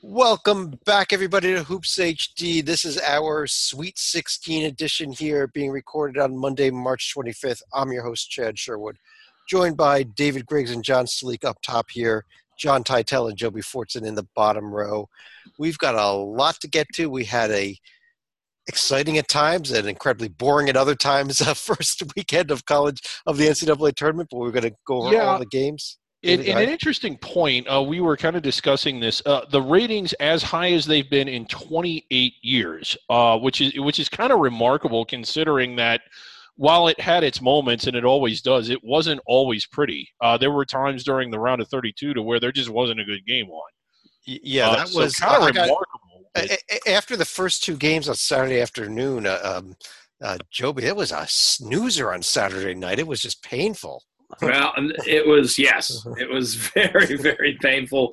Welcome back, everybody, to Hoops HD. This is our Sweet 16 edition here, being recorded on Monday, March 25th. I'm your host, Chad Sherwood, joined by David Griggs and John Sleek up top here, John Teitel and Joby Fortson in the bottom row. We've got a lot to get to. We had a exciting at times and incredibly boring at other times first weekend of the NCAA tournament, but we're going to go over all the games. In an interesting point, we were kind of discussing this. The ratings as high as they've been in 28 years, which is kind of remarkable considering that while it had its moments, and it always does, it wasn't always pretty. There were times during the round of 32 to where there just wasn't a good game on. Yeah, that was kind of remarkable. After the first two games on Saturday afternoon, Joby, it was a snoozer on Saturday night. It was just painful. Well, it was, yes. It was very, very painful.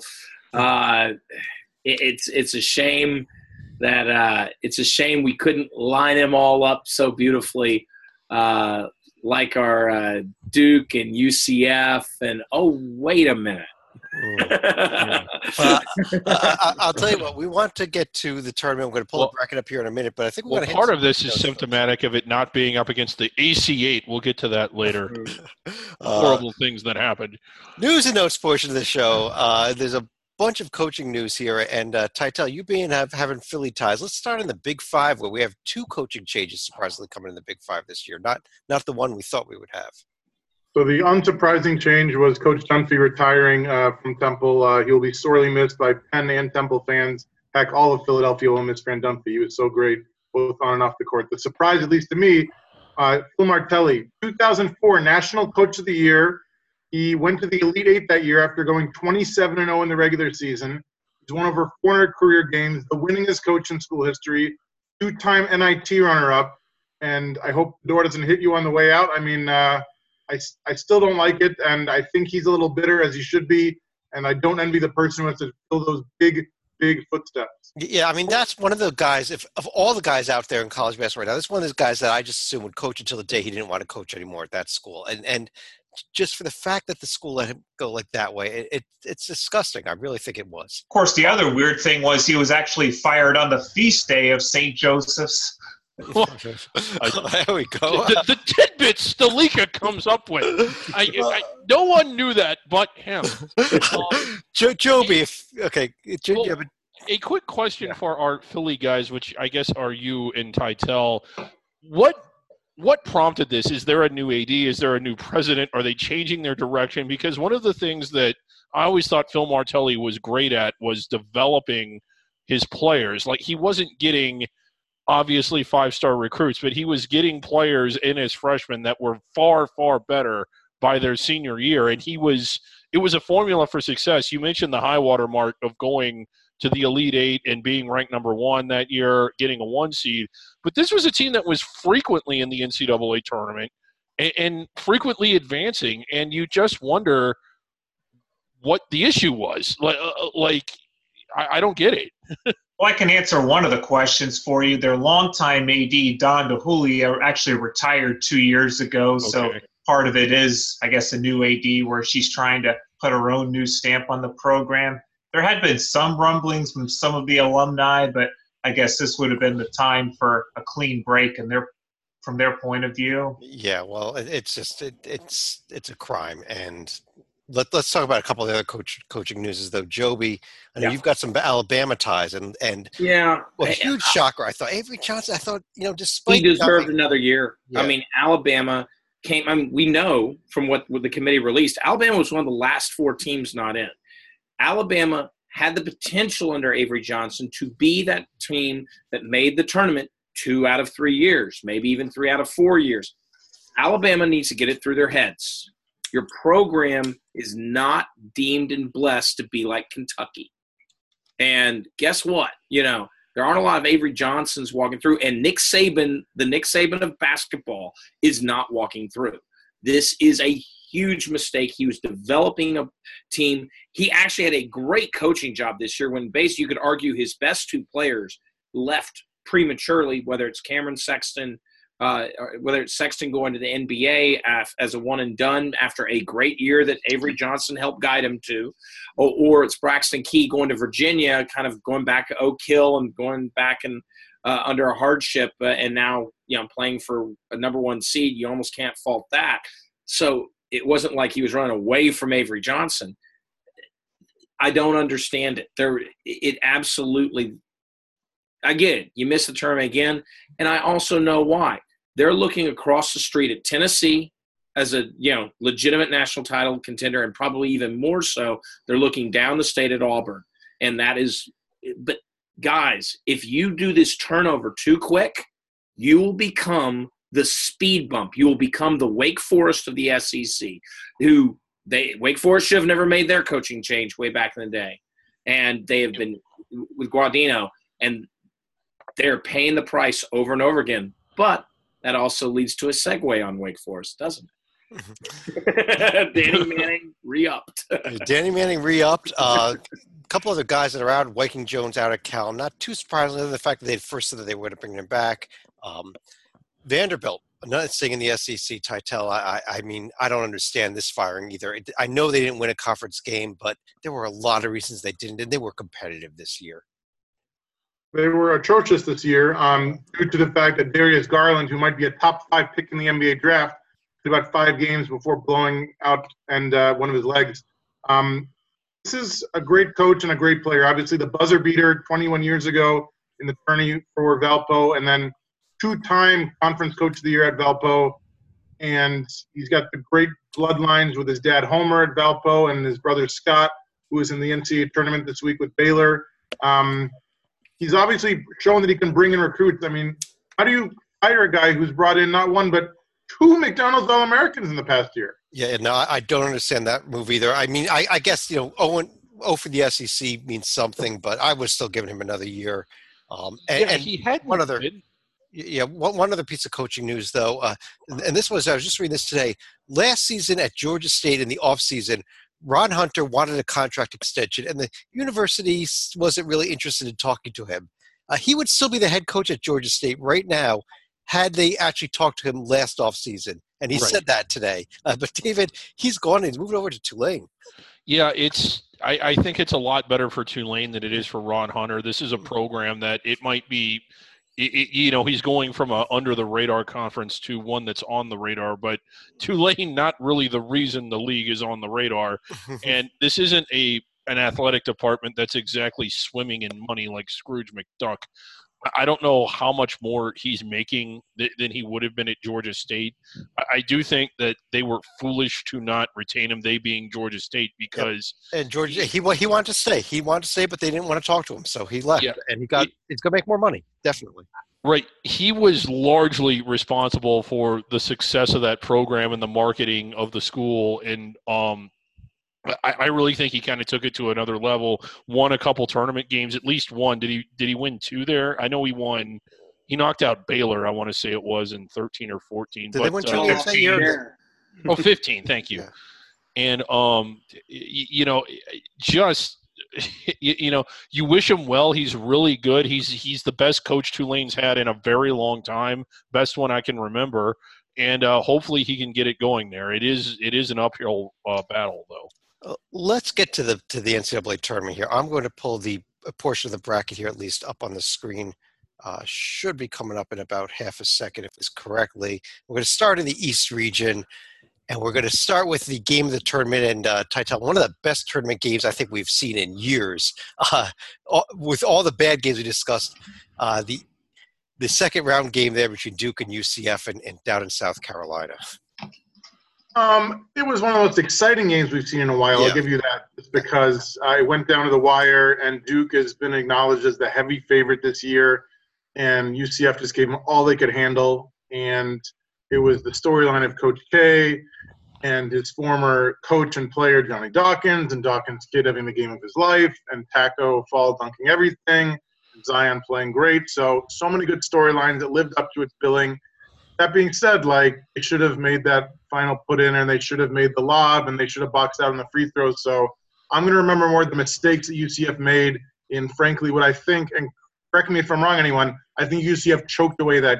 It's a shame that we couldn't line them all up so beautifully, like our Duke and UCF. And wait a minute. I'll tell you what, we want to get to the tournament. We're going to pull the bracket up here in a minute, but I think part of this is symptomatic of it not being up against the AC8. We'll get to that later. Horrible things that happened. News and notes portion of the show. There's a bunch of coaching news here, and Teitel, you having Philly ties. Let's start in the Big Five, where we have two coaching changes surprisingly coming in the Big Five this year. Not the one we thought we would have. So the unsurprising change was Coach Dunphy retiring from Temple. He will be sorely missed by Penn and Temple fans. Heck, all of Philadelphia will miss Fran Dunphy. He was so great, both on and off the court. The surprise, at least to me, Phil Martelli, 2004 National Coach of the Year. He went to the Elite Eight that year after going 27-0 in the regular season. He's won over 400 career games, the winningest coach in school history, two-time NIT runner-up. And I hope the door doesn't hit you on the way out. I mean, I still don't like it, and I think he's a little bitter, as he should be, and I don't envy the person who has to fill those big footsteps. Yeah, I mean, that's one of the guys, of all the guys out there in college basketball right now, that's one of those guys that I just assume would coach until the day he didn't want to coach anymore at that school. And just for the fact that the school let him go like that way, it's disgusting. I really think it was. Of course, the other weird thing was he was actually fired on the feast day of St. Joseph's. There we go. The tidbits Stalika comes up with. No one knew that but him. Joby, a quick question for our Philly guys, which I guess are you and Teitel. What prompted this? Is there a new AD? Is there a new president? Are they changing their direction? Because one of the things that I always thought Phil Martelli was great at was developing his players. Like, he wasn't getting – obviously five-star recruits, but he was getting players in his freshmen that were far, far better by their senior year. And it was a formula for success. You mentioned the high water mark of going to the Elite Eight and being ranked number one that year, getting a 1 seed. But this was a team that was frequently in the NCAA tournament and frequently advancing. And you just wonder what the issue was. I don't get it. Well, I can answer one of the questions for you. Their longtime AD, Don DeHulia, actually retired 2 years ago. Okay. So part of it is, I guess, a new AD where she's trying to put her own new stamp on the program. There had been some rumblings from some of the alumni, but I guess this would have been the time for a clean break from their point of view. Yeah, well, it's just it's a crime. And let's talk about a couple of the other coaching news, though. Joby, I know you've got some Alabama ties, and huge shocker. I thought Avery Johnson. I thought, despite he deserved another year. Yeah. I mean, Alabama came. I mean, we know from what the committee released, Alabama was one of the last 4 teams not in. Alabama had the potential under Avery Johnson to be that team that made the tournament 2 out of 3 years, maybe even 3 out of 4 years. Alabama needs to get it through their heads. Your program is not deemed and blessed to be like Kentucky. And guess what? There aren't a lot of Avery Johnsons walking through. And Nick Saban, the Nick Saban of basketball, is not walking through. This is a huge mistake. He was developing a team. He actually had a great coaching job this year when basically you could argue his best 2 players left prematurely, whether it's Cameron Sexton whether it's Sexton going to the NBA as a one and done after a great year that Avery Johnson helped guide him to, or it's Braxton Key going to Virginia, kind of going back to Oak Hill and going back and under a hardship, and now playing for a number one seed. You almost can't fault that. So it wasn't like he was running away from Avery Johnson. I don't understand it. It absolutely. I get it. You miss the tournament again, and I also know why. They're looking across the street at Tennessee as a legitimate national title contender, and probably even more so, they're looking down the state at Auburn, and that is. But guys, if you do this turnover too quick, you will become the speed bump. You will become the Wake Forest of the SEC, Wake Forest should have never made their coaching change way back in the day, and they have been with Guadino, and they're paying the price over and over again. But that also leads to a segue on Wake Forest, doesn't it? Danny Manning re-upped. Danny Manning re-upped. A couple other guys that are out. Viking Jones out of Cal. Not too surprisingly, the fact that they first said that they would bring him back. Vanderbilt, another thing in the SEC. Titel. I mean, I don't understand this firing either. I know they didn't win a conference game, but there were a lot of reasons they didn't, and they were competitive this year. They were atrocious this year due to the fact that Darius Garland, who might be a top 5 pick in the NBA draft, did about 5 games before blowing out and one of his legs. This is a great coach and a great player. Obviously, the buzzer beater 21 years ago in the tourney for Valpo, and then 2-time conference coach of the year at Valpo. And he's got the great bloodlines with his dad Homer at Valpo and his brother Scott, who is in the NCAA tournament this week with Baylor. He's obviously shown that he can bring in recruits. I mean, how do you hire a guy who's brought in not 1 but 2 McDonald's All-Americans in the past year? Yeah, no, I don't understand that move either. I mean, I guess 0 for the SEC means something, but I was still giving him another year. And he had one other. Yeah, one other piece of coaching news though, and I was just reading this today. Last season at Georgia State in the offseason, Ron Hunter wanted a contract extension, and the university wasn't really interested in talking to him. He would still be the head coach at Georgia State right now had they actually talked to him last offseason, and he said that today. But David, he's gone and he's moved over to Tulane. Yeah, I think it's a lot better for Tulane than it is for Ron Hunter. This is a program that it might be – he's going from a under the radar conference to one that's on the radar, but Tulane not really the reason the league is on the radar. And this isn't an athletic department that's exactly swimming in money like Scrooge McDuck. I don't know how much more he's making than he would have been at Georgia State. I do think that they were foolish to not retain him, they being Georgia State, because and Georgia he wanted to stay. He wanted to stay, but they didn't want to talk to him, so he left. Yeah. And he's going to make more money, definitely. Right. He was largely responsible for the success of that program and the marketing of the school, and I really think he kind of took it to another level. Won a couple tournament games, at least one. Did he win 2 there? I know he won. He knocked out Baylor, I want to say it was, in 13 or 14. Did they win 2 games that year? 15. Thank you. Yeah. And you wish him well. He's really good. He's the best coach Tulane's had in a very long time. Best one I can remember. And hopefully he can get it going there. It is an uphill battle though. Let's get to the NCAA tournament here. I'm going to pull a portion of the bracket here, at least up on the screen. Should be coming up in about half a second, if it's correctly. We're going to start in the East region, and we're going to start with the game of the tournament. And Titel, one of the best tournament games I think we've seen in years. With all the bad games we discussed, the second round game there between Duke and UCF and down in South Carolina. It was one of the most exciting games we've seen in a while. Yeah. I'll give you that. It's because it went down to the wire, and Duke has been acknowledged as the heavy favorite this year, and UCF just gave them all they could handle. And it was the storyline of Coach K and his former coach and player, Johnny Dawkins, and Dawkins' kid having the game of his life, and Taco fall dunking everything, and Zion playing great. So many good storylines that lived up to its billing. That being said, they should have made that final put in, and they should have made the lob, and they should have boxed out on the free throws. So I'm going to remember more the mistakes that UCF made in, frankly, what I think, and correct me if I'm wrong, anyone, I think UCF choked away that game.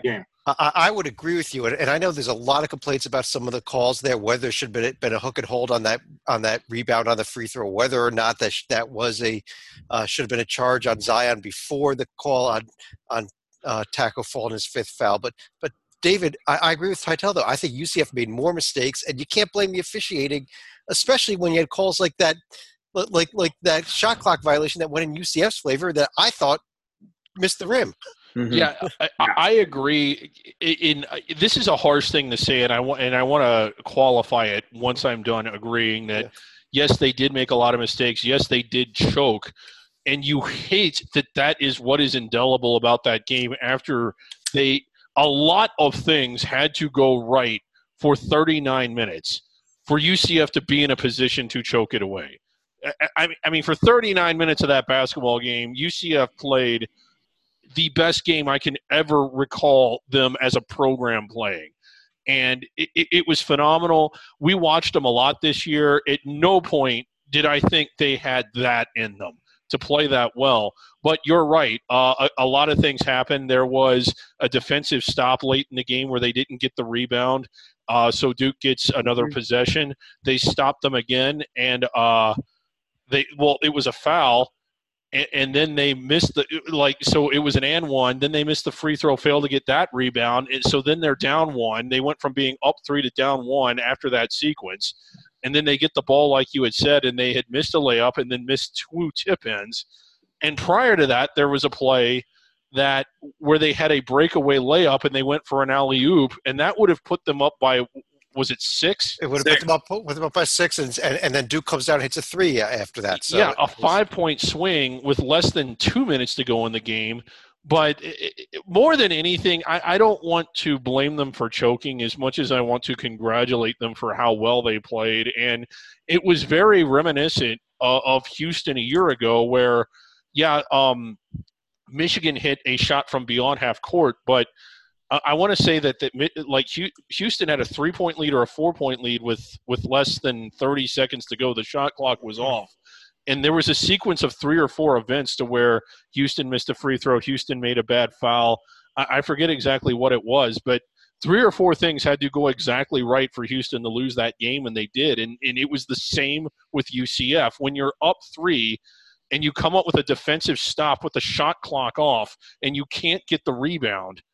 I would agree with you, and I know there's a lot of complaints about some of the calls there, whether there should have been a hook and hold on that rebound on the free throw, whether or not that was should have been a charge on Zion before the call on Tacko Fall in his fifth foul. But David, I agree with Titel though. I think UCF made more mistakes, and you can't blame the officiating, especially when you had calls like that, like that shot clock violation that went in UCF's favor that I thought missed the rim. Mm-hmm. Yeah, I agree. This is a harsh thing to say, and I want to qualify it once I'm done agreeing that yes, they did make a lot of mistakes. Yes, they did choke, and you hate that is what is indelible about that game. After a lot of things had to go right for 39 minutes for UCF to be in a position to choke it away. I mean, for 39 minutes of that basketball game, UCF played the best game I can ever recall them as a program playing. And it was phenomenal. We watched them a lot this year. At no point did I think they had that in them to play that well. But you're right. A lot of things happened. There was a defensive stop late in the game where they didn't get the rebound. So Duke gets another possession. They stopped them again. And it was a foul. And then they missed so it was an and one. Then they missed the free throw, failed to get that rebound. And so then they're down one. They went from being up 3 to down 1 after that sequence. And then they get the ball, like you had said, and they had missed a layup and then missed 2 tip-ins. And prior to that, there was a play where they had a breakaway layup and they went for an alley-oop, and that would have put them up by – was it 6? It would have put them up by 6, and then Duke comes down and hits a 3 after that. So yeah, a 5-point swing with less than 2 minutes to go in the game. But more than anything, I don't want to blame them for choking as much as I want to congratulate them for how well they played. And it was very reminiscent of Houston a year ago where, Michigan hit a shot from beyond half court, but I want to say that like Houston had a 3-point lead or a 4-point lead with less than 30 seconds to go. The shot clock was off. And there was a sequence of 3 or 4 events to where Houston missed a free throw, Houston made a bad foul. I forget exactly what it was, but 3 or 4 things had to go exactly right for Houston to lose that game, and they did. And it was the same with UCF. When you're up 3 and you come up with a defensive stop with the shot clock off and you can't get the rebound,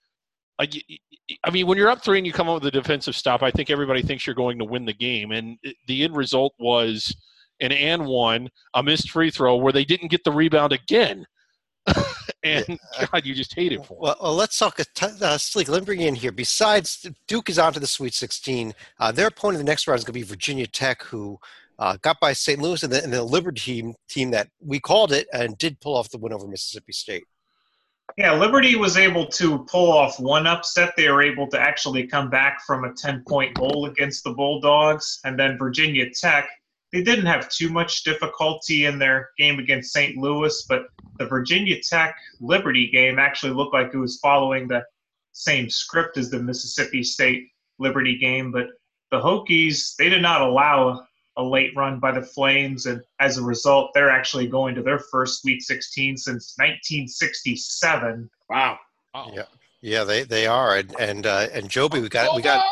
I mean, when you're up 3 and you come up with a defensive stop, I think everybody thinks you're going to win the game. And the end result was an and one, a missed free throw where they didn't get the rebound again. And, God, you just hate it for them. Well, let's talk Sleek. Let me bring you in here. Besides, Duke is on to the Sweet 16. Their opponent in the next round is going to be Virginia Tech, who got by St. Louis and the Liberty team that we called it and did pull off the win over Mississippi State. Yeah, Liberty was able to pull off one upset. They were able to actually come back from a 10-point goal against the Bulldogs. And then Virginia Tech, they didn't have too much difficulty in their game against St. Louis, but the Virginia Tech-Liberty game actually looked like it was following the same script as the Mississippi State-Liberty game. But the Hokies, they did not allow a late run by the Flames, and as a result, they're actually going to their first Sweet 16 since 1967. Wow. Yeah, they are, and Joby, we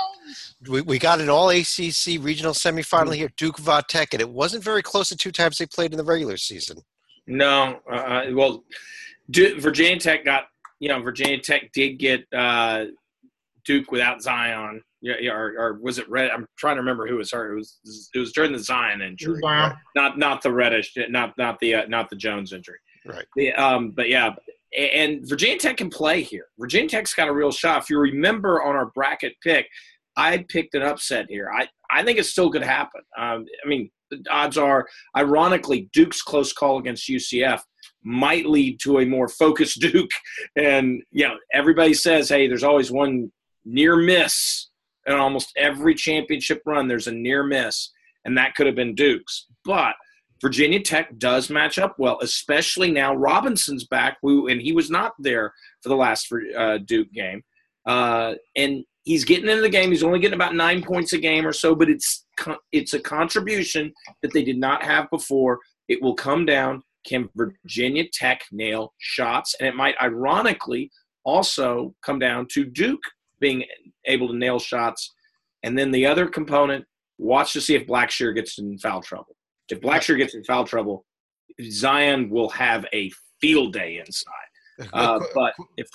got an all ACC regional semifinal here, Duke Tech, and it wasn't very close the 2 times they played in the regular season. No, Virginia Tech did get Duke without Zion. Yeah, or was it Red? I'm trying to remember who was hurt. It was during the Zion injury, not the Reddish, not the Jones injury. Right. But yeah, and Virginia Tech can play here. Virginia Tech's got a real shot. If you remember on our bracket pick, I picked an upset here. I think it still could happen. I mean, the odds are, ironically, Duke's close call against UCF might lead to a more focused Duke. And everybody says, hey, there's always one near miss. In almost every championship run, there's a near miss, and that could have been Duke's. But Virginia Tech does match up well, especially now Robinson's back, and he was not there for the last Duke game. And he's getting into the game. He's only getting about 9 points a game or so, but it's a contribution that they did not have before. It will come down, can Virginia Tech nail shots? And it might ironically also come down to Duke being able to nail shots. And then the other component, watch to see if Blackshear gets in foul trouble. If Blackshear gets in foul trouble, Zion will have a field day inside. But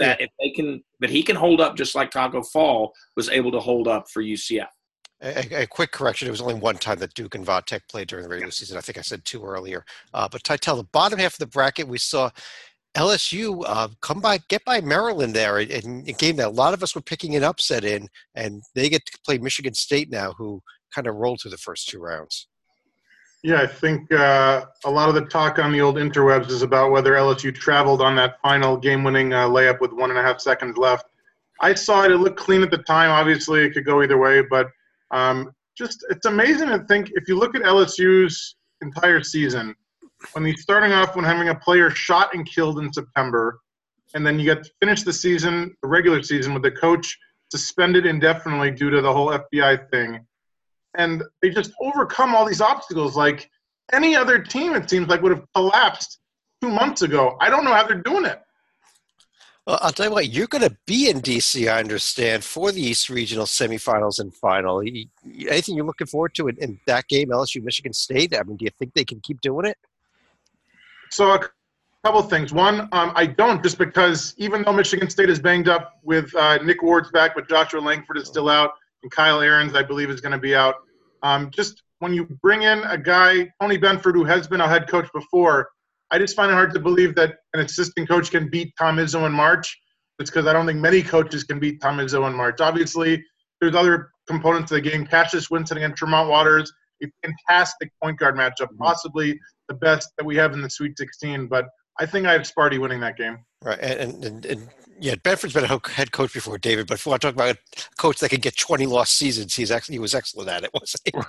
he can hold up just like Taco Fall was able to hold up for UCF. A quick correction. It was only one time that Duke and Vodtech played during the regular season. I think I said 2 earlier. But Titel, the bottom half of the bracket, we saw LSU get by Maryland there in a game that a lot of us were picking an upset in, and they get to play Michigan State now, who kind of rolled through the first 2 rounds. Yeah, I think a lot of the talk on the old interwebs is about whether LSU traveled on that final game-winning layup with 1.5 seconds left. I saw it. It looked clean at the time. Obviously, it could go either way, but it's amazing to think if you look at LSU's entire season, when he's starting off when having a player shot and killed in September, and then you get to finish the season, the regular season, with the coach suspended indefinitely due to the whole FBI thing. And they just overcome all these obstacles. Like any other team, it seems like, would have collapsed 2 months ago. I don't know how they're doing it. Well, I'll tell you what, you're going to be in D.C., I understand, for the East Regional semifinals and final. Anything you're looking forward to in that game, LSU, Michigan State? I mean, do you think they can keep doing it? So a couple of things. One, I don't, just because even though Michigan State is banged up with Nick Ward's back, but Joshua Langford is still out, and Kyle Ahrens, I believe, is going to be out. Just when you bring in a guy, Tony Benford, who has been a head coach before, I just find it hard to believe that an assistant coach can beat Tom Izzo in March. It's because I don't think many coaches can beat Tom Izzo in March. Obviously, there's other components of the game. Cassius Winston against Tremont Waters, a fantastic point guard matchup, possibly the best that we have in the Sweet 16. But I think I have Sparty winning that game. Right, and yeah, Benford's been a head coach before, David. But if we want to talk about a coach that can get 20 lost seasons, he was excellent at it, wasn't he?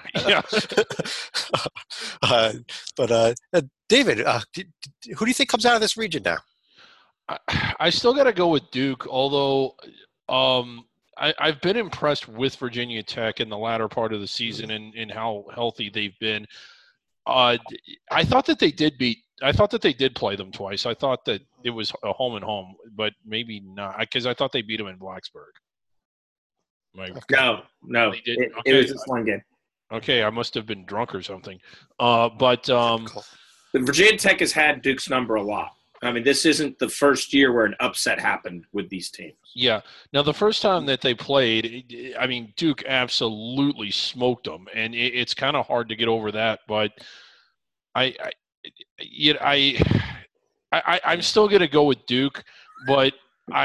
Right, yeah. David, who do you think comes out of this region now? I still got to go with Duke, although I've been impressed with Virginia Tech in the latter part of the season and how healthy they've been. I thought that they did play them twice. I thought that it was a home and home, but maybe not, because I thought they beat them in Blacksburg. No, it was just one game. Okay, I must have been drunk or something. But Virginia Tech has had Duke's number a lot. I mean, this isn't the first year where an upset happened with these teams. Yeah. Now, the first time that they played, I mean, Duke absolutely smoked them, and it's kind of hard to get over that. But I'm still going to go with Duke, but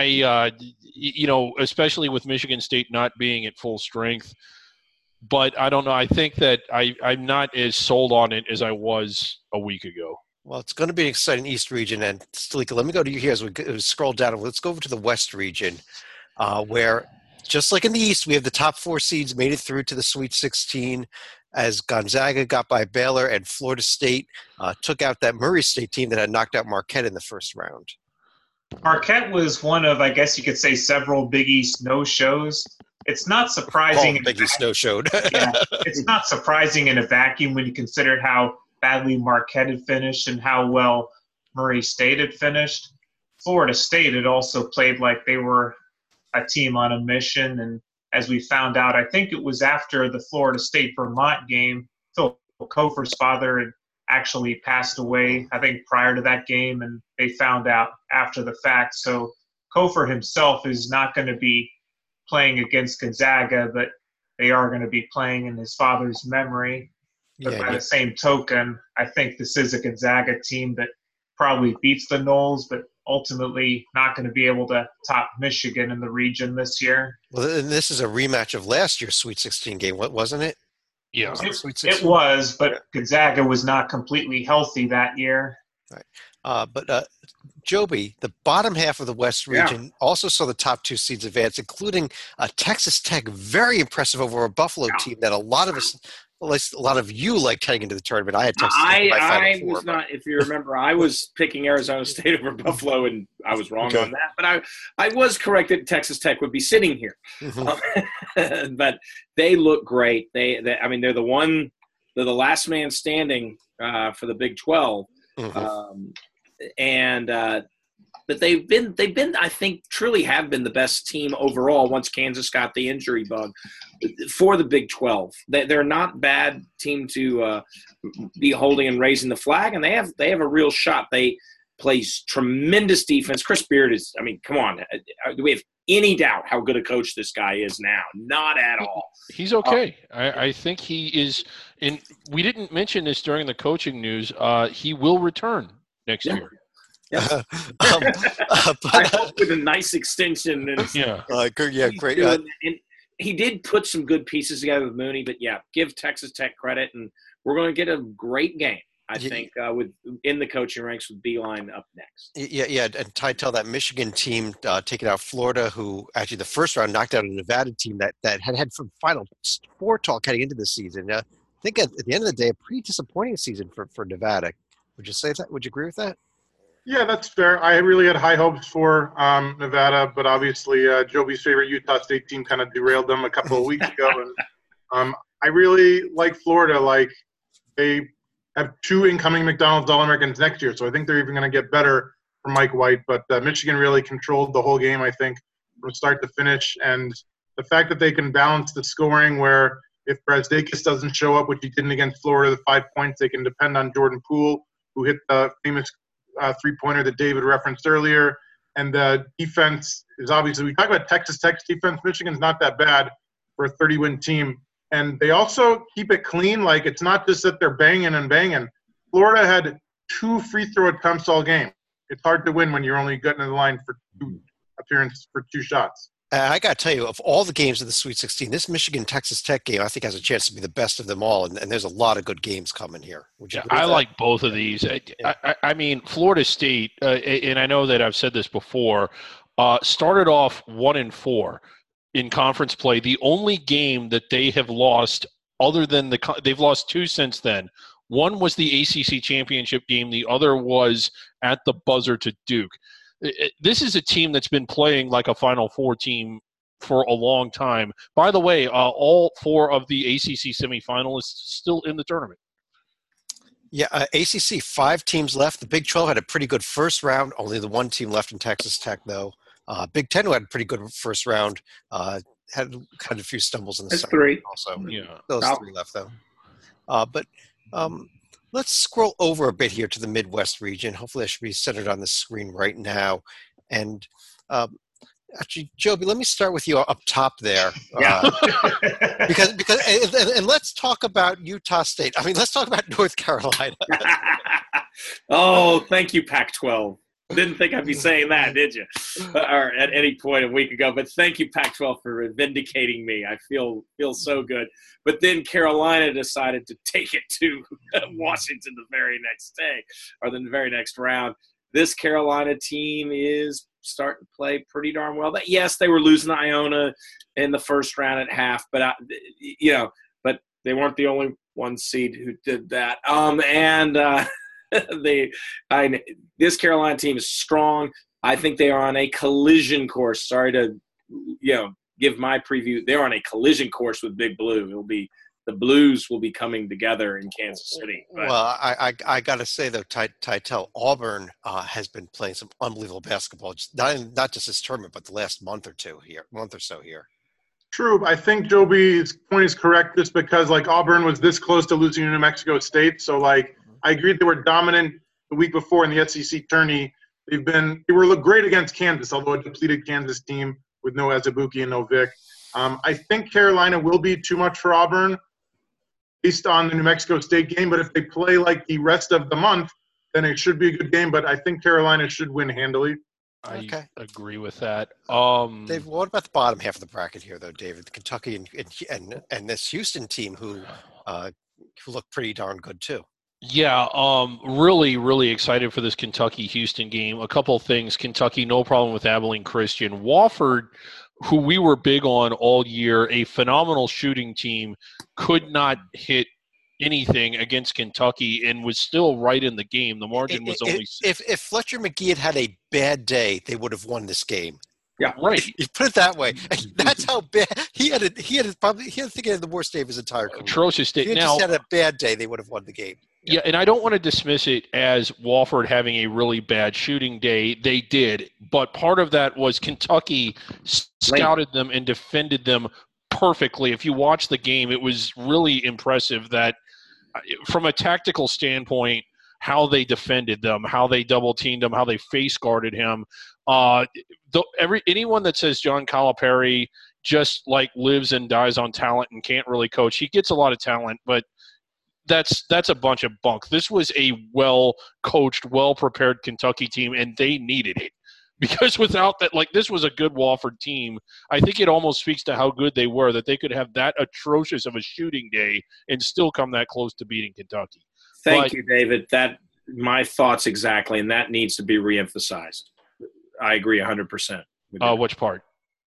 especially with Michigan State not being at full strength. But I don't know. I think that I'm not as sold on it as I was a week ago. Well, it's going to be an exciting East region. And, Stalika, let me go to you here as we scroll down. Let's go over to the West region, where, just like in the East, we have the top 4 seeds made it through to the Sweet 16, as Gonzaga got by Baylor and Florida State took out that Murray State team that had knocked out Marquette in the first round. Marquette was one of, I guess you could say, several Big East no-shows. It's not surprising. Big East no-showed. Yeah, it's not surprising in a vacuum when you consider how badly Marquette had finished and how well Murray State had finished. Florida State had also played like they were a team on a mission. And as we found out, I think it was after the Florida State-Vermont game, Phil Kofer's father had actually passed away, I think, prior to that game, and they found out after the fact. So Kofer himself is not going to be playing against Gonzaga, but they are going to be playing in his father's memory. But by the same token, I think this is a Gonzaga team that probably beats the Noles, but ultimately not going to be able to top Michigan in the region this year. Well, and this is a rematch of last year's Sweet 16 game, wasn't it? Yeah. It was, but Gonzaga was not completely healthy that year. Right. But Joby, the bottom half of the West region also saw the top 2 seeds advance, including Texas Tech, very impressive over a Buffalo team that a lot of us – at least a lot of you liked heading into the tournament. I had Texas Tech by Final Four, was not. If you remember, I was picking Arizona State over Buffalo, and I was wrong on that. But I was correct that Texas Tech would be sitting here. Mm-hmm. But they look great. They're the last man standing for the Big 12, mm-hmm. And But they've been I think truly have been the best team overall once Kansas got the injury bug for the Big 12. They're not a bad team to be holding and raising the flag, and they have a real shot. They play tremendous defense. Chris Beard is, I mean, come on. Do we have any doubt how good a coach this guy is now? Not at all. He's okay. I think he is we didn't mention this during the coaching news. He will return next year. Yeah. I hope with a nice extension. And, great. And he did put some good pieces together with Mooney, but give Texas Tech credit, and we're going to get a great game. I think in the coaching ranks with Beeline up next. Yeah, and Tytel, that Michigan team taking out Florida, who actually the first round knocked out a Nevada team that had some Final Four talk heading into the season. I think at the end of the day, a pretty disappointing season for Nevada. Would you say that? Would you agree with that? Yeah, that's fair. I really had high hopes for Nevada, but obviously Joby's favorite Utah State team kind of derailed them a couple of weeks ago. And I really like Florida. Like, they have 2 incoming McDonald's All-Americans next year, so I think they're even going to get better for Mike White. But Michigan really controlled the whole game, I think, from start to finish. And the fact that they can balance the scoring where if Brazdeikis doesn't show up, which he didn't against Florida, the 5 points, they can depend on Jordan Poole, who hit the famous three-pointer that David referenced earlier. And the defense is obviously – we talk about Texas Tech's defense. Michigan's not that bad for a 30-win team. And they also keep it clean. Like, it's not just that they're banging and banging. Florida had 2 free throw attempts all game. It's hard to win when you're only getting in the line for 2 appearances for 2 shots. I got to tell you, of all the games of the Sweet 16, this Michigan-Texas Tech game, I think, has a chance to be the best of them all, and there's a lot of good games coming here. I like both of these. I mean, Florida State, and I know that I've said this before, started off 1-4 in conference play. The only game that they have lost, other than they've lost 2 since then. One was the ACC championship game. The other was at the buzzer to Duke. This is a team that's been playing like a Final Four team for a long time. By the way, all 4 of the ACC semifinalists still in the tournament. Yeah, ACC, 5 teams left. The Big 12 had a pretty good first round. Only the 1 team left in Texas Tech, though. Big 10, who had a pretty good first round, had kind of a few stumbles in the second. 3 also. Yeah, those 3 left, though. But let's scroll over a bit here to the Midwest region. Hopefully, that should be centered on the screen right now. And actually, Joby, let me start with you up top there. Yeah. Because let's talk about Utah State. I mean, let's talk about North Carolina. Oh, thank you, Pac-12. Didn't think I'd be saying that, did you? Or at any point a week ago. But thank you, Pac-12, for vindicating me. I feel so good. But then Carolina decided to take it to Washington the very next day, or the very next round. This Carolina team is starting to play pretty darn well. Yes, they were losing to Iona in the first round at half, but but they weren't the only 1 seed who did that. This Carolina team is strong. I think they are on a collision course. Sorry to, give my preview. They're on a collision course with Big Blue. The Blues will be coming together in Kansas City. But. Well, I got to say, though, Tytel, Auburn has been playing some unbelievable basketball, not just this tournament, but the last month or so here. True. I think Joby's point is correct just because, Auburn was this close to losing to New Mexico State. So, I agree they were dominant the week before in the SEC tourney. They were great against Kansas, although a depleted Kansas team with no Azubuike and no Vic. I think Carolina will be too much for Auburn based on the New Mexico State game, but if they play like the rest of the month, then it should be a good game, but I think Carolina should win handily. I agree with that. Dave, what about the bottom half of the bracket here, though, David? The Kentucky and this Houston team who look pretty darn good, too. Yeah, really, really excited for this Kentucky-Houston game. A couple of things. Kentucky, no problem with Abilene Christian. Wofford, who we were big on all year, a phenomenal shooting team, could not hit anything against Kentucky and was still right in the game. The margin was only six. If Fletcher McGee had a bad day, they would have won this game. Yeah, right. You put it that way. That's how bad he had. He had the worst day of his entire career. Atrocious day. If he just had a bad day, they would have won the game. Yeah, and I don't want to dismiss it as Wofford having a really bad shooting day. They did, but part of that was Kentucky scouted them and defended them perfectly. If you watch the game, it was really impressive that from a tactical standpoint, how they defended them, how they double-teamed them, how they face-guarded him. Anyone that says John Calipari just like lives and dies on talent and can't really coach, he gets a lot of talent, but that's a bunch of bunk. This was a well-coached, well-prepared Kentucky team, and they needed it. Because without that, this was a good Wofford team. I think it almost speaks to how good they were, that they could have that atrocious of a shooting day and still come that close to beating Kentucky. Thank you, David. My thoughts exactly, and that needs to be reemphasized. I agree 100%. Which part?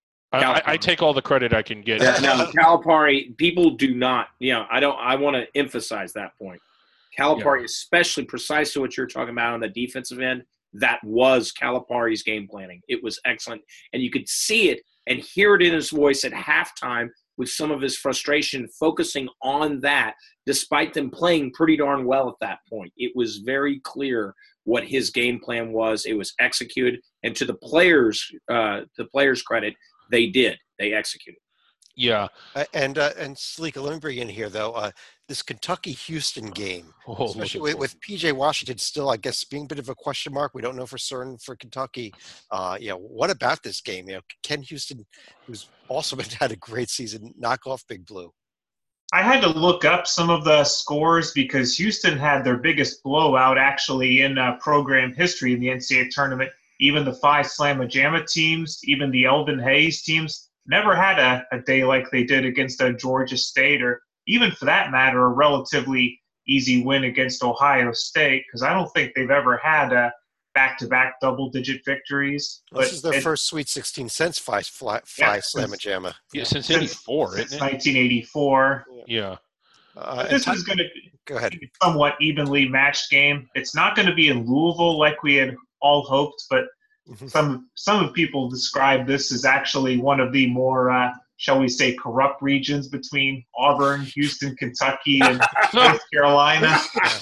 I take all the credit I can get. No, Calipari, people do not, I want to emphasize that point. Calipari, especially precise to what you're talking about on the defensive end, that was Calipari's game planning. It was excellent. And you could see it and hear it in his voice at halftime with some of his frustration focusing on that, despite them playing pretty darn well at that point. It was very clear what his game plan was. It was executed. And to the players' credit, they did. They executed. Yeah. And Salika, let me bring in here, though. This Kentucky-Houston game, especially with P.J. Washington still, I guess, being a bit of a question mark. We don't know for certain for Kentucky. What about this game? Can Houston, who's also had a great season, knock off Big Blue? I had to look up some of the scores because Houston had their biggest blowout actually in program history in the NCAA tournament. Even the Phi Slamma Jamma teams, even the Elvin Hayes teams, never had a day like they did against Georgia State, or even for that matter, a relatively easy win against Ohio State, because I don't think they've ever had back-to-back double-digit victories. This is their first Sweet 16 since Phi Slamma Jamma. Yeah, since 84, since 1984. Yeah. This is going to go ahead. be a somewhat evenly matched game. It's not going to be in Louisville like we had all hoped, but some of people describe this as actually one of the more, shall we say, corrupt regions between Auburn, Houston, Kentucky, and North Carolina.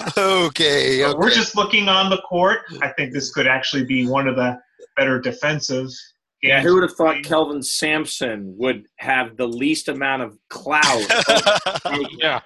Okay. We're just looking on the court. I think this could actually be one of the better defensive games. Yeah, who would have thought Kelvin Sampson would have the least amount of cloud? Yeah.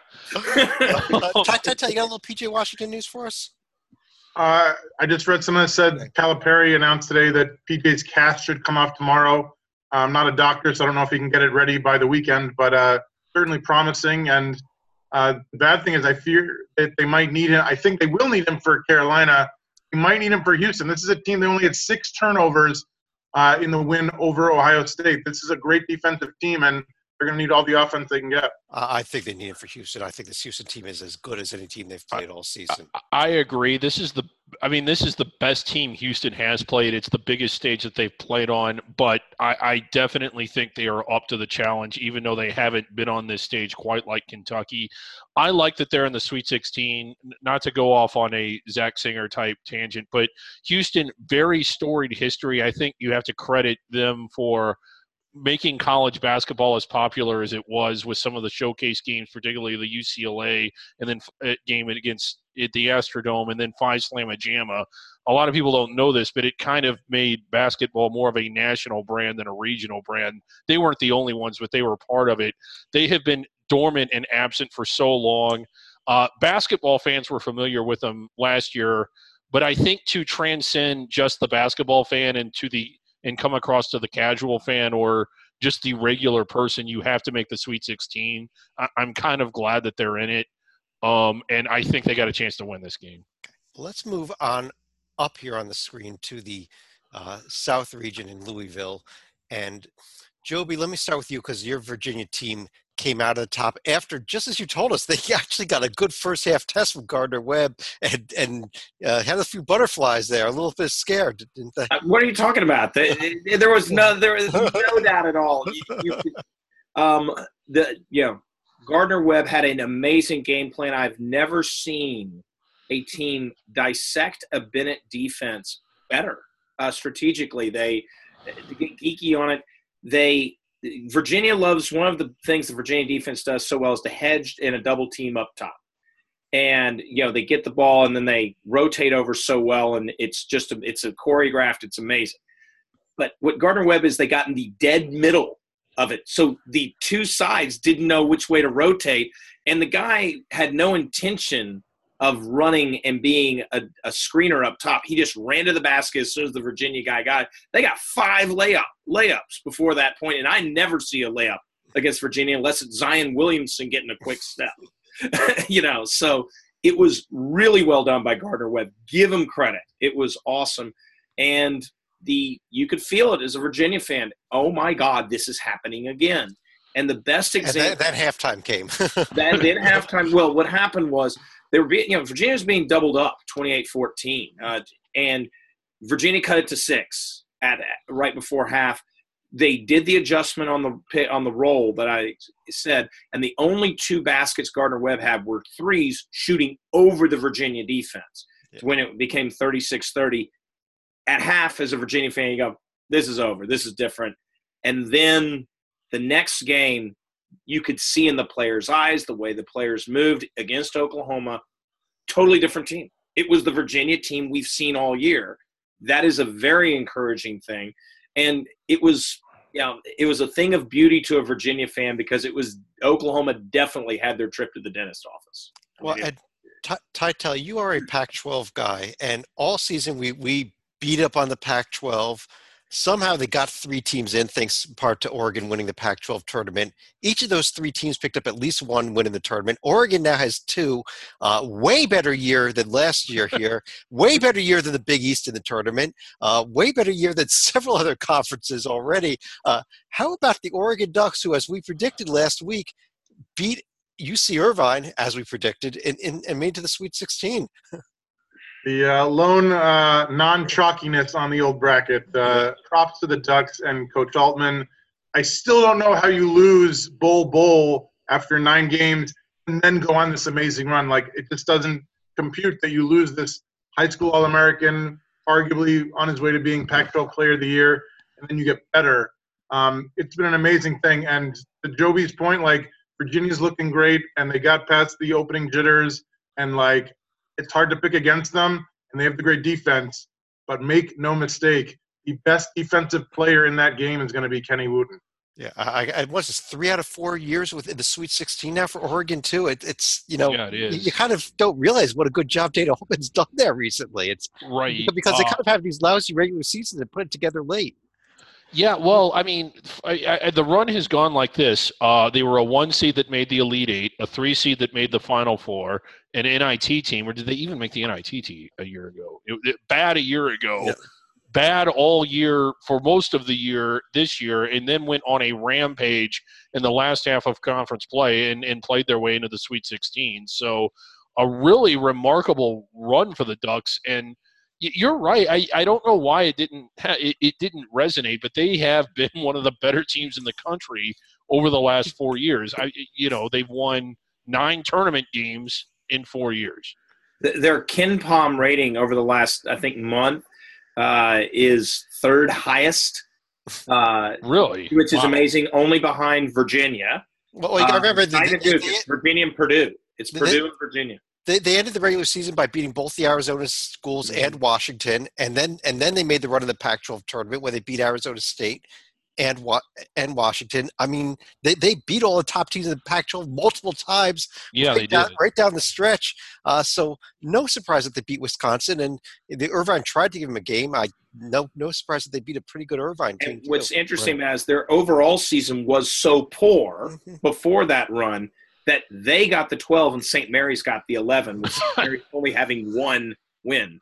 Ty, you got a little P.J. Washington news for us? I just read someone that said Calipari announced today that PJ's cast should come off tomorrow. I'm not a doctor, so I don't know if he can get it ready by the weekend, but certainly promising. And the bad thing is I fear that they might need him. I think they will need him for Carolina. They might need him for Houston. This is a team that only had 6 turnovers in the win over Ohio State. This is a great defensive team, and they're going to need all the offense they can get. I think they need it for Houston. I think this Houston team is as good as any team they've played all season. I agree. This is the best team Houston has played. It's the biggest stage that they've played on, but I definitely think they are up to the challenge, even though they haven't been on this stage quite like Kentucky. I like that they're in the Sweet 16, not to go off on a Zach Singer type tangent, but Houston, very storied history. I think you have to credit them for making college basketball as popular as it was with some of the showcase games, particularly the UCLA and then game against the Astrodome and then Phi Slamma Jamma. A lot of people don't know this, but it kind of made basketball more of a national brand than a regional brand. They weren't the only ones, but they were part of it. They have been dormant and absent for so long. Basketball fans were familiar with them last year, but I think to transcend just the basketball fan and come across to the casual fan or just the regular person, you have to make the Sweet 16. I'm kind of glad that they're in it, and I think they got a chance to win this game. Let's move on up here on the screen to the South region in Louisville. And Joby, let me start with you because your Virginia team came out of the top after, just as you told us, they actually got a good first half test from Gardner Webb and had a few butterflies there, a little bit scared, didn't they? What are you talking about? There was no doubt at all. Gardner Webb had an amazing game plan. I've never seen a team dissect a Bennett defense better strategically. They get geeky on it. Virginia loves, one of the things the Virginia defense does so well is to hedge in a double team up top. And, they get the ball and then they rotate over so well. And it's a choreographed. It's amazing. But what Gardner-Webb is, they got in the dead middle of it. So the two sides didn't know which way to rotate. And the guy had no intention of running and being a screener up top. He just ran to the basket as soon as the Virginia guy got it. They got 5 layups before that point. And I never see a layup against Virginia unless it's Zion Williamson getting a quick step. So it was really well done by Gardner-Webb. Give him credit. It was awesome. And you could feel it as a Virginia fan. Oh my God, this is happening again. And the best example. That halftime came. That did halftime. Well, what happened was they were Virginia was being doubled up 28-14. And Virginia cut it to 6 right before half. They did the adjustment on the roll that I said, and the only 2 baskets Gardner-Webb had were threes shooting over the Virginia defense. Yeah. When it became 36-30, at half, as a Virginia fan, you go, "This is over. This is different." And then the next game, you could see in the players' eyes the way the players moved against Oklahoma. Totally different team. It was the Virginia team we've seen all year. That is a very encouraging thing, and it was. It was a thing of beauty to a Virginia fan because it was Oklahoma definitely had their trip to the dentist office. Well, and Tytel, you are a Pac-12 guy, and all season we beat up on the Pac-12. Somehow they got 3 teams in, thanks in part to Oregon winning the Pac-12 tournament. Each of those 3 teams picked up at least 1 win in the tournament. Oregon now has 2. Way better year than last year here. Way better year than the Big East in the tournament. Way better year than several other conferences already. How about the Oregon Ducks, who, as we predicted last week, beat UC Irvine, as we predicted, and made it to the Sweet 16? The lone non-chalkiness on the old bracket. Props to the Ducks and Coach Altman. I still don't know how you lose bowl after 9 games and then go on this amazing run. Like, it just doesn't compute that you lose this high school All-American, arguably on his way to being Pac-12 Player of the Year, and then you get better. It's been an amazing thing. And to Joby's point, like, Virginia's looking great, and they got past the opening jitters, and, like, it's hard to pick against them, and they have the great defense. But make no mistake, the best defensive player in that game is going to be Kenny Wooten. Yeah, I was 3 out of 4 years within the Sweet 16 now for Oregon too. It's it is. You kind of don't realize what a good job Dana Holman's done there recently. It's right because they kind of have these lousy regular seasons and put it together late. Yeah, well, I mean, the run has gone like this. They were a 1 seed that made the Elite 8, a 3 seed that made the Final Four, an NIT team, or did they even make the NIT team a year ago? Bad a year ago, yeah. Bad all year for most of the year this year, and then went on a rampage in the last half of conference play and played their way into the Sweet 16. So a really remarkable run for the Ducks, and you're right. I don't know why it didn't resonate, but they have been one of the better teams in the country over the last 4 years. They've won 9 tournament games in 4 years. Their KenPom rating over the last, I think, month is 3rd highest. Really? Which is amazing, only behind Virginia. Well, you got to remember it's Virginia and Purdue. It's Purdue and Virginia. They ended the regular season by beating both the Arizona schools and Washington, and then they made the run in the Pac-12 tournament where they beat Arizona State and Washington. I mean, they beat all the top teams in the Pac-12 multiple times. Yeah, they did. Right down the stretch. So no surprise that they beat Wisconsin, and the Irvine tried to give them a game. No surprise that they beat a pretty good Irvine team. And what's interesting, Matt, is their overall season was so poor before that run that they got the 12 and St. Mary's got the 11, with St. Mary's only having 1 win.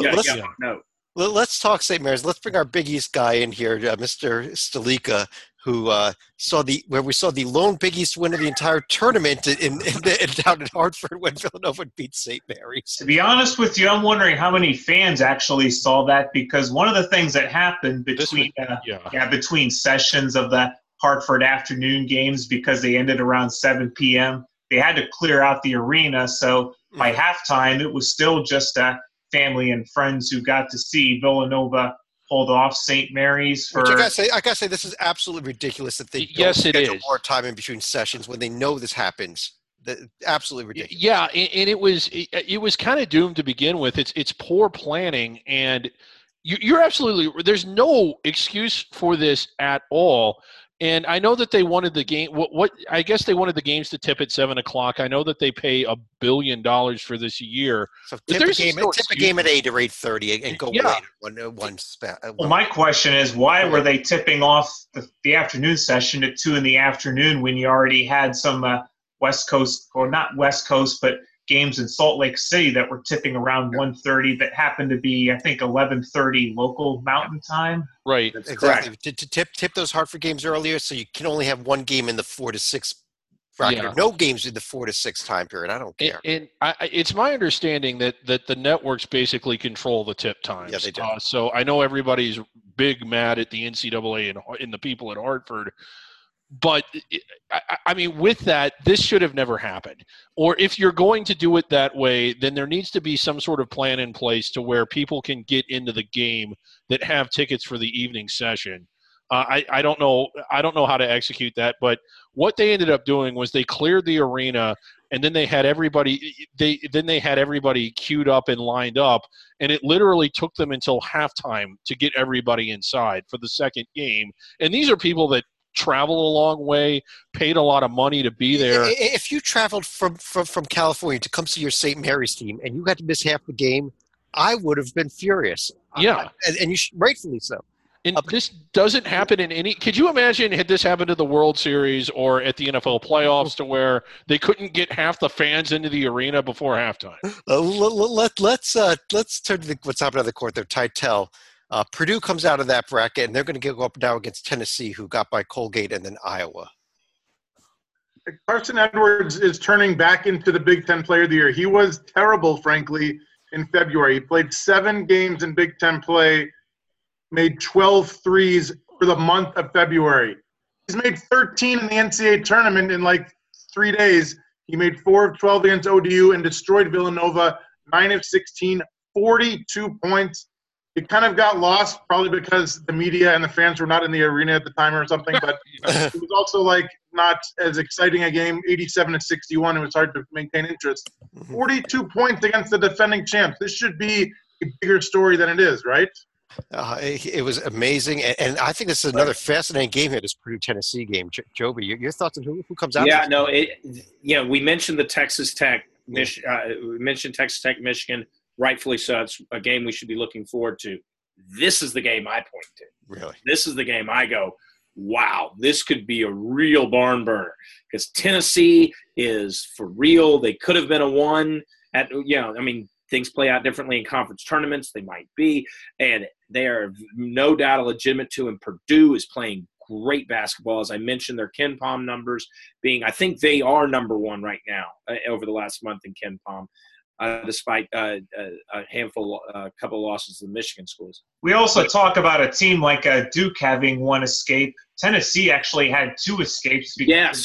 Let's talk St. Mary's. Let's bring our Big East guy in here, Mr. Stalika, who where we saw the lone Big East win of the entire tournament in down in Hartford when Villanova beat St. Mary's. To be honest with you, I'm wondering how many fans actually saw that, because one of the things that happened between sessions of the Hartford afternoon games, because they ended around 7 p.m., they had to clear out the arena. So by halftime, it was still just family and friends who got to see Villanova hold off St. Mary's. I gotta say, this is absolutely ridiculous that they don't schedule more time in between sessions when they know this happens. Absolutely ridiculous. Yeah, and it was kind of doomed to begin with. It's poor planning, and you're absolutely. There's no excuse for this at all. And I know that they wanted the game. What I guess they wanted the games to tip at 7:00. I know that they pay $1 billion for this year. So tip a game at 8 or 8:30 and go later. Well, my question is, why were they tipping off the afternoon session at 2 p.m. when you already had some West Coast, or not West Coast, but games in Salt Lake City that were tipping around 1:30 that happened to be, I think, 11:30 local Mountain time. Right. That's exactly. To tip those Hartford games earlier, so you can only have one game in the 4 to 6 bracket. Yeah. No games in the 4 to 6 time period. I don't care. And it's my understanding that the networks basically control the tip times. Yeah, they do. So I know everybody's big mad at the NCAA and the people at Hartford. But, I mean, with that, this should have never happened. Or if you're going to do it that way, then there needs to be some sort of plan in place to where people can get into the game that have tickets for the evening session. I don't know how to execute that, but what they ended up doing was they cleared the arena, and then they had everybody queued up and lined up, and it literally took them until halftime to get everybody inside for the second game. And these are people that travel a long way, paid a lot of money to be there. If you traveled from California to come see your St. Mary's team and you had to miss half the game, I would have been furious. Yeah. And you should, rightfully so. And this doesn't happen in any – could you imagine had this happened to the World Series or at the NFL playoffs to where they couldn't get half the fans into the arena before halftime? Let's turn to what's happening on the court there. Titel. Purdue comes out of that bracket, and they're going to go up now against Tennessee, who got by Colgate, and then Iowa. Carson Edwards is turning back into the Big Ten Player of the Year. He was terrible, frankly, in February. He played 7 games in Big Ten play, made 12 threes for the month of February. He's made 13 in the NCAA tournament in like 3 days. He made 4 of 12 against ODU and destroyed Villanova, 9 of 16, 42 points. It kind of got lost probably because the media and the fans were not in the arena at the time or something, but it was also like not as exciting a game, 87-61. It was hard to maintain interest. 42 points against the defending champs. This should be a bigger story than it is, right? It was amazing, and I think this is another fascinating game here, this Purdue-Tennessee game. Joby, your thoughts on who comes out? Yeah, no, we mentioned the Texas Tech, we mentioned Texas Tech, Michigan. Rightfully so. It's a game we should be looking forward to. This is the game I point to. Really? This is the game I go, wow, this could be a real barn burner. Because Tennessee is for real. They could have been a 1 at, things play out differently in conference tournaments. They might be. And they are no doubt a legitimate 2. And Purdue is playing great basketball. As I mentioned, their KenPom numbers being, I think they are number 1 right now over the last month in KenPom. Despite a couple of losses to the Michigan schools. We also talk about a team like Duke having 1 escape. Tennessee actually had 2 escapes. Yes,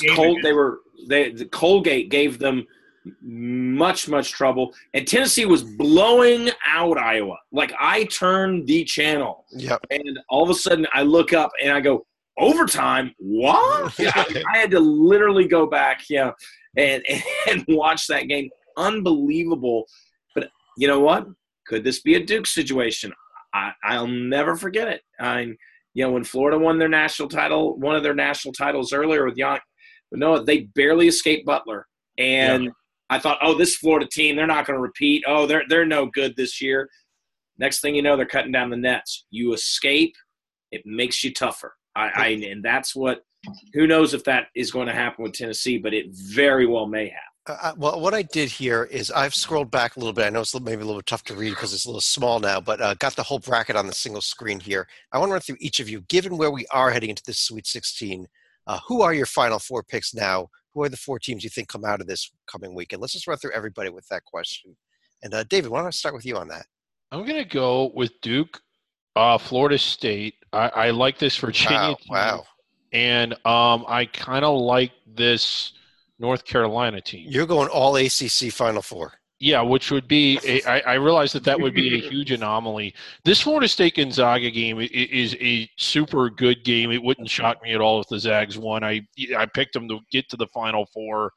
Colgate gave them much trouble, and Tennessee was blowing out Iowa. Like, I turned the channel, and all of a sudden I look up and I go, overtime? What? I had to literally go back, and watch that game. Unbelievable. But you know what? Could this be a Duke situation? I'll never forget it. When Florida won their national title, one of their national titles earlier with they barely escaped Butler. And I thought, this Florida team, they're not going to repeat. They're no good this year. Next thing you know, they're cutting down the nets. You escape, it makes you tougher. And that's what – who knows if that is going to happen with Tennessee, but it very well may have. Well, what I did here is I've scrolled back a little bit. I know it's maybe a little bit tough to read because it's a little small now, but got the whole bracket on the single screen here. I want to run through each of you. Given where we are heading into this Sweet 16, who are your final 4 picks now? Who are the 4 teams you think come out of this coming weekend? Let's just run through everybody with that question. And David, why don't I start with you on that? I'm going to go with Duke, Florida State. I like this Virginia team. Wow. And I kind of like this North Carolina team. You're going all ACC Final 4. Yeah, which would be I realize that would be a huge anomaly. This Florida State Gonzaga game is a super good game. It wouldn't shock me at all if the Zags won. I picked them to get to the Final 4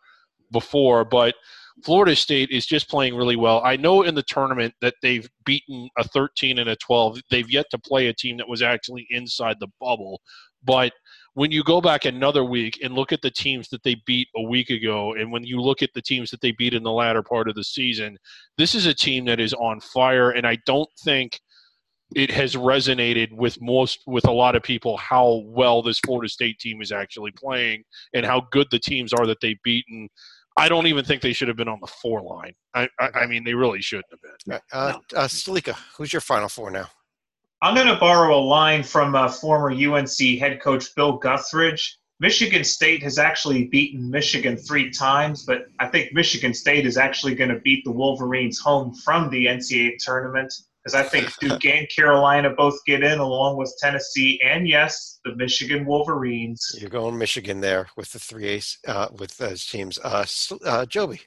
before, but Florida State is just playing really well. I know in the tournament that they've beaten a 13 and a 12. They've yet to play a team that was actually inside the bubble. But when you go back another week and look at the teams that they beat a week ago, and when you look at the teams that they beat in the latter part of the season, this is a team that is on fire, and I don't think it has resonated with a lot of people how well this Florida State team is actually playing and how good the teams are that they've beaten. I don't even think they should have been on the 4 line. I mean, they really shouldn't have been. Stalika, who's your Final Four now? I'm going to borrow a line from former UNC head coach Bill Guthridge. Michigan State has actually beaten Michigan 3 times, but I think Michigan State is actually going to beat the Wolverines home from the NCAA tournament, because I think Duke and Carolina both get in, along with Tennessee and, yes, the Michigan Wolverines. You're going Michigan there with the 3A with those teams. Joby.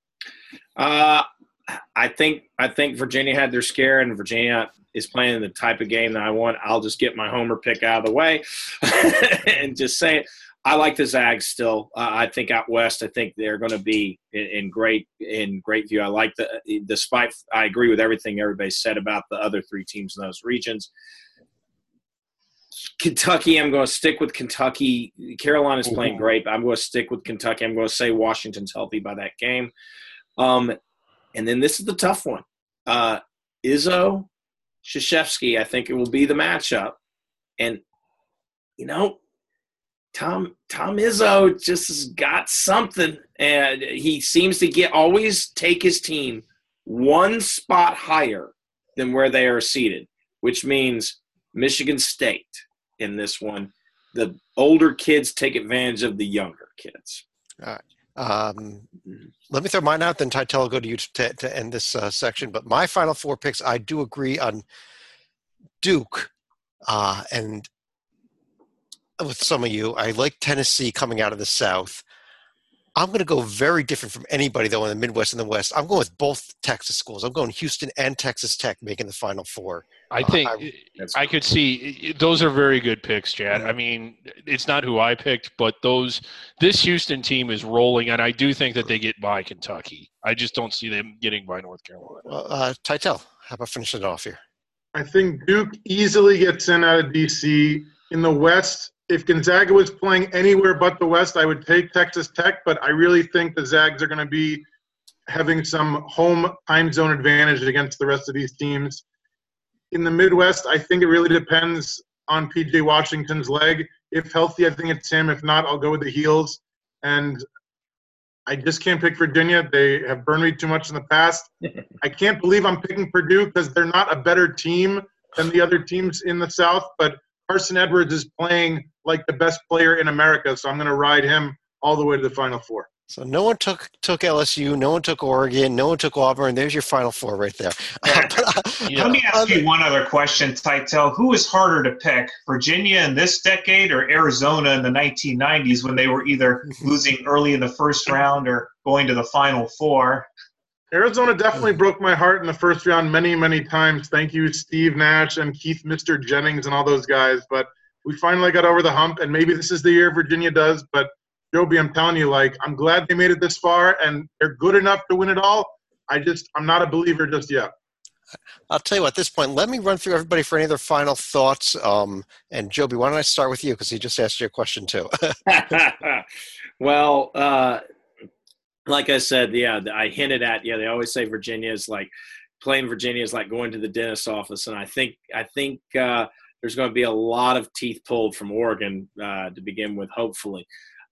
I think Virginia had their scare, and Virginia is playing the type of game that I want. I'll just get my homer pick out of the way and just say it. I like the Zags still. I think out west, I think they're going to be in great view. I like despite I agree with everything everybody said about the other 3 teams in those regions. Kentucky, I'm going to stick with Kentucky. Carolina's playing great, but I'm going to stick with Kentucky. I'm going to say Washington's healthy by that game. And then this is the tough one. Izzo, Krzyzewski, I think it will be the matchup. And, Tom Izzo just has got something, and he seems to always take his team one spot higher than where they are seated, which means Michigan State in this one. The older kids take advantage of the younger kids. All right. Let me throw mine out, then Tytel will go to you to end this section. But my Final Four picks, I do agree on Duke and with some of you. I like Tennessee coming out of the South. I'm going to go very different from anybody, though, in the Midwest and the West. I'm going with both Texas schools. I'm going Houston and Texas Tech making the Final Four. I think I could see those are very good picks, Chad. I mean, it's not who I picked, but this Houston team is rolling, and I do think that they get by Kentucky. I just don't see them getting by North Carolina. Well, Tytel, how about finishing it off here? I think Duke easily gets in out of D.C. In the West, if Gonzaga was playing anywhere but the West, I would take Texas Tech, but I really think the Zags are going to be having some home time zone advantage against the rest of these teams. In the Midwest, I think it really depends on P.J. Washington's leg. If healthy, I think it's him. If not, I'll go with the Heels. And I just can't pick Virginia. They have burned me too much in the past. I can't believe I'm picking Purdue because they're not a better team than the other teams in the South, but Carson Edwards is playing like the best player in America, so I'm going to ride him all the way to the Final Four. So no one took LSU, no one took Oregon, no one took Auburn. There's your Final Four right there. Let me ask you one other question, Tytel. Who is harder to pick, Virginia in this decade or Arizona in the 1990s when they were either losing early in the first round or going to the Final Four? Arizona definitely broke my heart in the first round many, many times. Thank you, Steve Nash and Keith Mr. Jennings and all those guys. But we finally got over the hump, and maybe this is the year Virginia does. But, Joby, I'm telling you, I'm glad they made it this far, and they're good enough to win it all. I'm not a believer just yet. I'll tell you what, at this point, let me run through everybody for any other final thoughts. And, Joby, why don't I start with you because he just asked you a question too. Well, like I said, I hinted at, they always say Virginia is playing Virginia is like going to the dentist's office. And I think there's going to be a lot of teeth pulled from Oregon to begin with, hopefully.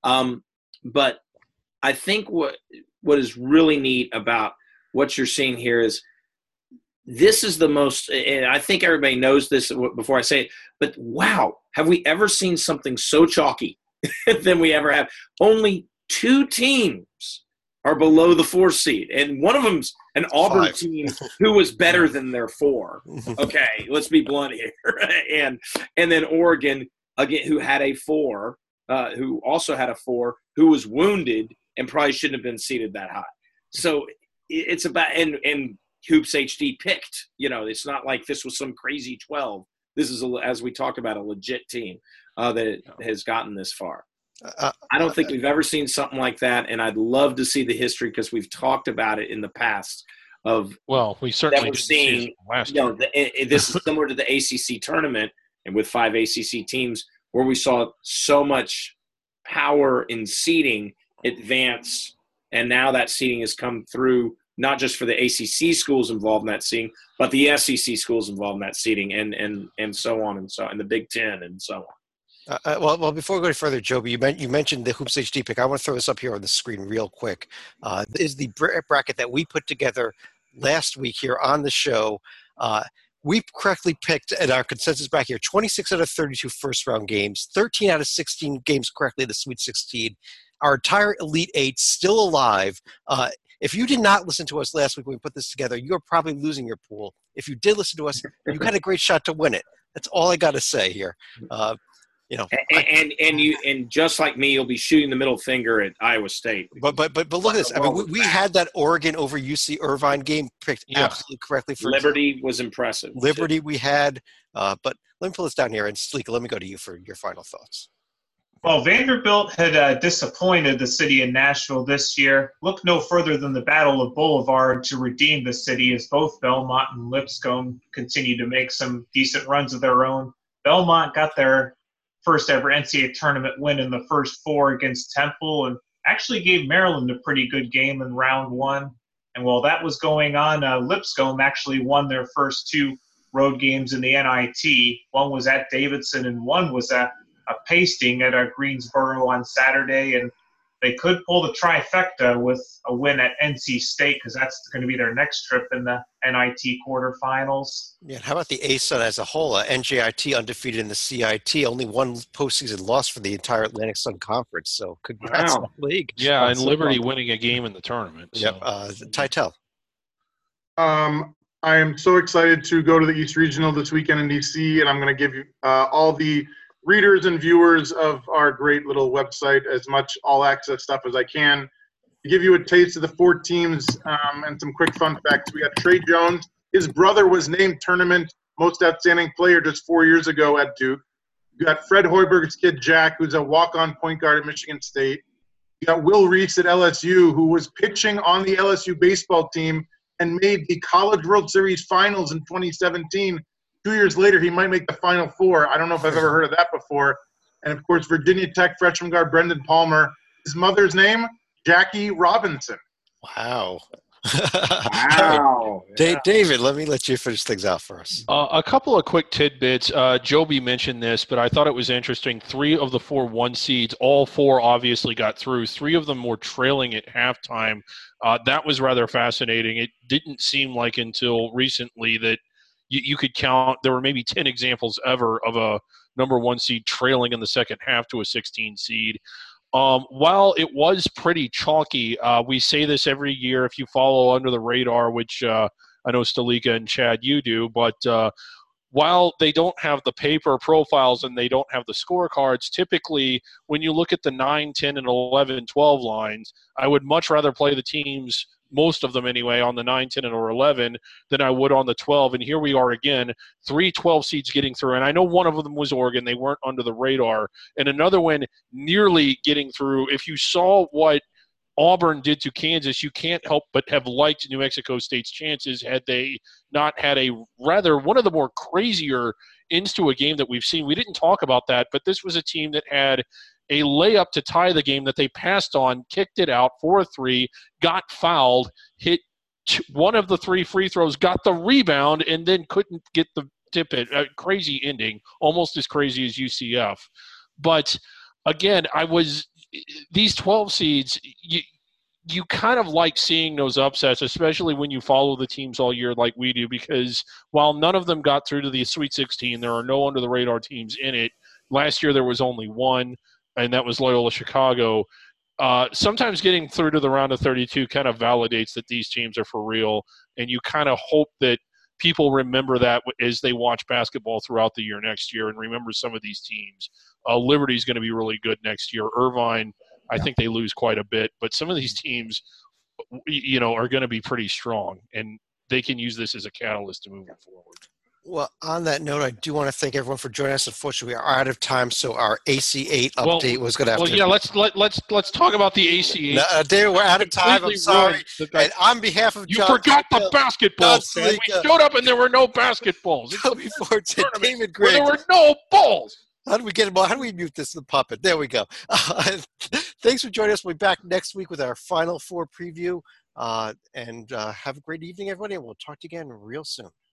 But I think what is really neat about what you're seeing here is this is the most, and I think everybody knows this before I say it, but wow, have we ever seen something so chalky than we ever have? Only 2 teams are below the 4 seed, and one of them's an Auburn team who was better than their 4. Okay, let's be blunt here. and then Oregon, again, who had a 4, who also had a 4, who was wounded and probably shouldn't have been seeded that high. So it's about and Hoops HD picked. It's not like this was some crazy 12. This is, as we talked about, a legit team that has gotten this far. I don't think we've ever seen something like that, and I'd love to see the history because we've talked about it in the past. We certainly didn't see it last year. This is similar to the ACC tournament, and with 5 ACC teams, where we saw so much power in seeding advance, and now that seeding has come through not just for the ACC schools involved in that seeding, but the SEC schools involved in that seeding, and so on and so, and the Big Ten and so on. Well, before we go any further, Joby, you mentioned the Hoops HD pick. I want to throw this up here on the screen real quick. This is the bracket that we put together last week here on the show. We correctly picked at our consensus bracket here 26 out of 32 first-round games, 13 out of 16 games correctly in the Sweet 16. Our entire Elite Eight still alive. If you did not listen to us last week when we put this together, you're probably losing your pool. If you did listen to us, you got a great shot to win it. That's all I got to say here. And just like me, you'll be shooting the middle finger at Iowa State. But look at this. I mean, we had that Oregon over UC Irvine game picked absolutely correctly. For Liberty was impressive. Liberty we had, but let me pull this down here, and Sleeka, let me go to you for your final thoughts. Well, Vanderbilt had disappointed the city of Nashville this year. Look no further than the Battle of Boulevard to redeem the city, as both Belmont and Lipscomb continue to make some decent runs of their own. Belmont got their first ever NCAA tournament win in the first 4 against Temple, and actually gave Maryland a pretty good game in round 1. And while that was going on, Lipscomb actually won their first 2 road games in the NIT. One was at Davidson and one was at Pasting at Greensboro on Saturday. And they could pull the trifecta with a win at NC State, because that's going to be their next trip in the NIT quarterfinals. Yeah, how about the ASUN as a whole? NJIT undefeated in the CIT, only one postseason loss for the entire Atlantic Sun Conference. So congrats on the league. Yeah, and Liberty winning a game in the tournament. Yep. Titel. I am so excited to go to the East Regional this weekend in DC, and I'm going to give you all the readers and viewers of our great little website as much all-access stuff as I can. To give you a taste of the 4 teams and some quick fun facts, we got Trey Jones. His brother was named Tournament Most Outstanding Player just 4 years ago at Duke. You got Fred Hoiberg's kid, Jack, who's a walk-on point guard at Michigan State. You got Will Reese at LSU, who was pitching on the LSU baseball team and made the College World Series Finals in 2017. 2 years later, he might make the Final Four. I don't know if I've ever heard of that before. And, of course, Virginia Tech freshman guard Brendan Palmer. His mother's name, Jackie Robinson. Wow. Wow. David, let me let you finish things out for us. A couple of quick tidbits. Joby mentioned this, but I thought it was interesting. 3 of the 4 1 seeds, all 4 obviously got through. 3 of them were trailing at halftime. That was rather fascinating. It didn't seem like until recently that you could count. There were maybe 10 examples ever of a number 1 seed trailing in the second half to a 16 seed. While it was pretty chalky, we say this every year if you follow Under the Radar, which I know Stalika and Chad, you do, but while they don't have the paper profiles and they don't have the scorecards, typically when you look at the 9, 10, and 11, 12 lines, I would much rather play the teams, most of them anyway, on the 9, 10, or 11 than I would on the 12. And here we are again, 3 12 seeds getting through. And I know one of them was Oregon. They weren't under the radar. And another one nearly getting through. If you saw what Auburn did to Kansas, you can't help but have liked New Mexico State's chances had they not had a rather one of the more crazier ends to a game that we've seen. We didn't talk about that, but this was a team that had a layup to tie the game that they passed on, kicked it out for a 3, got fouled, hit one of the 3 free throws, got the rebound, and then couldn't get the tip it. A crazy ending, almost as crazy as UCF. But again, these 12 seeds, you kind of like seeing those upsets, especially when you follow the teams all year like we do, because while none of them got through to the Sweet 16, there are no under-the-radar teams in it. Last year there was only one, and that was Loyola Chicago. Sometimes getting through to the round of 32 kind of validates that these teams are for real, and you kind of hope that people remember that as they watch basketball throughout the year next year and remember some of these teams. Liberty's going to be really good next year. Irvine, I think they lose quite a bit, but some of these teams, are going to be pretty strong, and they can use this as a catalyst to move forward. Well, on that note, I do want to thank everyone for joining us. Unfortunately, we are out of time, so our AC8 update was going to have to. Well, yeah, let's talk about the AC8. No, David, we're out of time. I'm sorry. And on behalf of John, forgot the basketballs. We showed up and there were no basketballs. Kobe Forte, David Griggs. There were no balls. How do we get him? How do we mute this? The puppet. There we go. Thanks for joining us. We'll be back next week with our Final Four preview. And have a great evening, everybody. And we'll talk to you again real soon.